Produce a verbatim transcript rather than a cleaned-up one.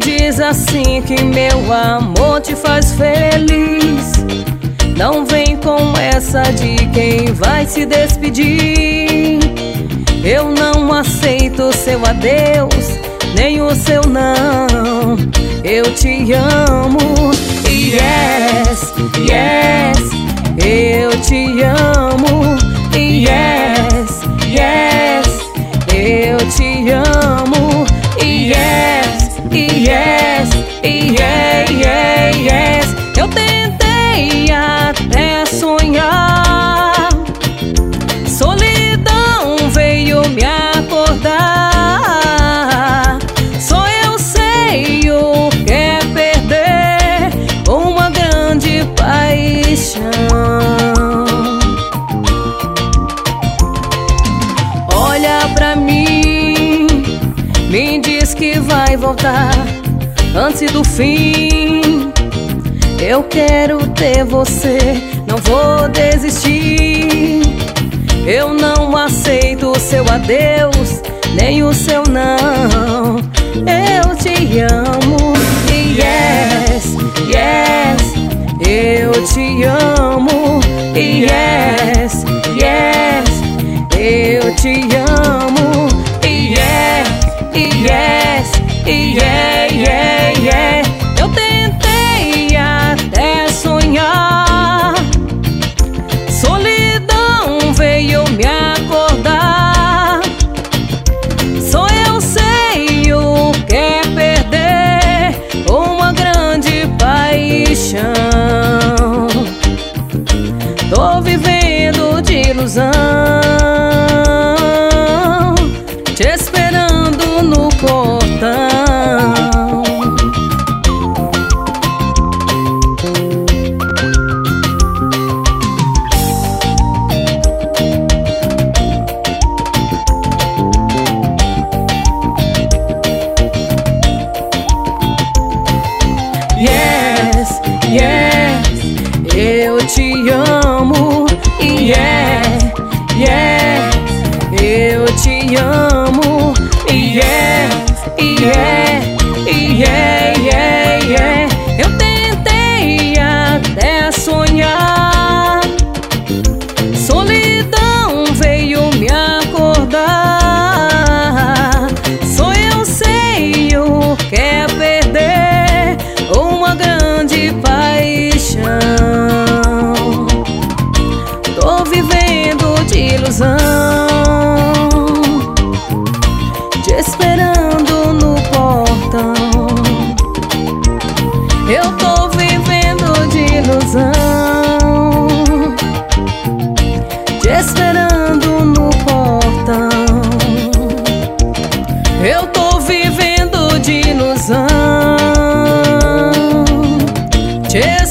diz assim que meu amor te faz feliz. Não vem com essa de quem vai se despedir. Eu não aceito seu adeus, nem o seu não. Eu te amo, yes, yes. Eu te amo, yes, yes. Eu te amo, yes, yes, yes, yes, yes. Eu tentei até sonhar, solidão veio me acordar. Só eu sei o que é perder uma grande paixão. Olha pra mim, me diz que vai voltar antes do fim. Eu quero ter você, não vou desistir. Eu não aceito o seu adeus, nem o seu não. Eu te amo, yes, yes. Eu te amo, yes, yes. Eu te amo, yes, yes, yes, yes, yes. Eu tentei até sonhar, solidão veio me acordar. Só eu sei o que é perder uma grande paixão. Tô vivendo de ilusão, te esperando no portão. Yes, yes, eu te amo, yes, yes, eu te amo, yes, yes, yes, yes, yes. Eu tentei até sonhar, solidão veio me acordar. Só eu sei o que é perder uma grande paixão. Tô vivendo de ilusão, te esperando no portão. Eu tô vivendo de ilusão, te esperando no portão. Eu tô vivendo de ilusão, te